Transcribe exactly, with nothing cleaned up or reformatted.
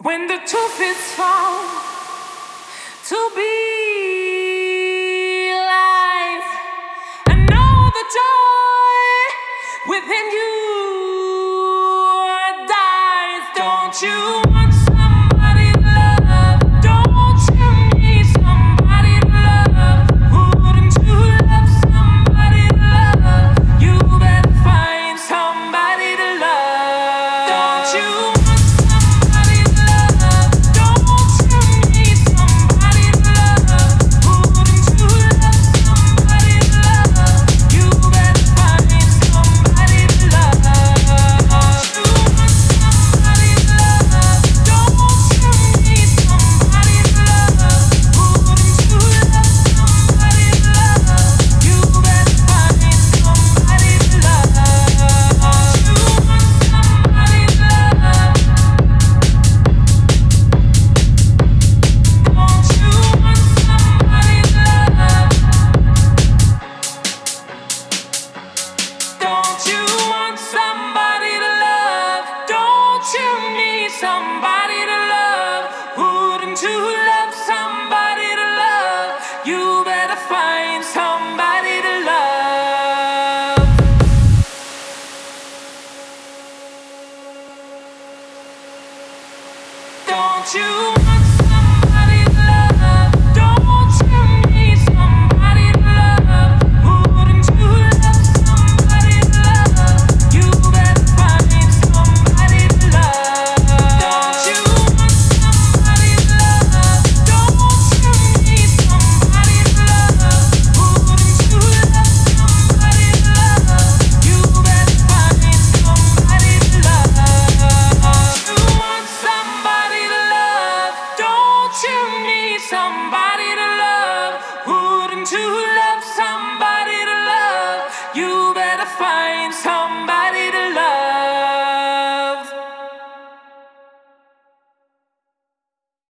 When the truth is found to be life, and know the joy within you dies. Don't you want somebody to love? Don't you need somebody to love? Wouldn't you love somebody to love? You better find somebody to love. Don't you want somebody to love? Don't you need somebody to love? Wouldn't you love somebody to love? You better find somebody to love. Don't you want somebody to love? Don't you need somebody to love? Wouldn't you love somebody to love? You better find somebody to love. Don't you want somebody to love? Don't you want somebody to love? Don't you want somebody to love? Don't you need somebody to love? Wouldn't you love somebody to love? You better find somebody to love. Don't you want somebody to love? Don't you need somebody to love? Wouldn't you love somebody to love? You better find somebody to love. Don't you want somebody to love? Don't you need somebody to love? Wouldn't you love somebody to love? You better find somebody to love. Don't you want somebody to love? Don't you need somebody to love? Wouldn't you love somebody to love? You better find somebody.